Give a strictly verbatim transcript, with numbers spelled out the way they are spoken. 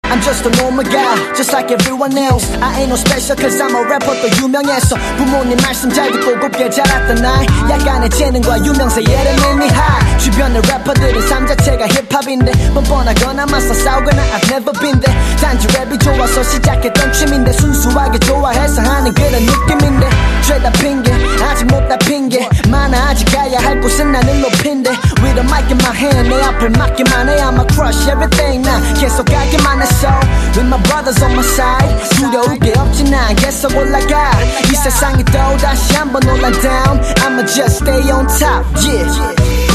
I'm just a normal guy just like everyone else. I ain't no special cause I'm a rapper 또 유명해서 부모님 말씀 잘 듣고 곱게 자랐던 나이 약간의 재능과 유명세 예를 make me high. 주변의 래퍼들은 삶 자체가 힙합인데 뻔뻔하거나 맞서 싸우거나 I've never been there. 단지 랩이 좋아서 시작했던 취미인데 순수하게 좋아해서 하는 그런 느낌인데 죄다 핑계 아직 못 다 핑계 많아 아직 가야 할 곳은 나는 높인데 With a mic in my hand 내 앞을 막기만 해 I'm a crush everything 나 계속 가기만 했어 With my brothers on my side 두려울 게 없지 난 계속 올라가 이 세상이 또 다시 한번 올라 down I'ma just stay on top yeah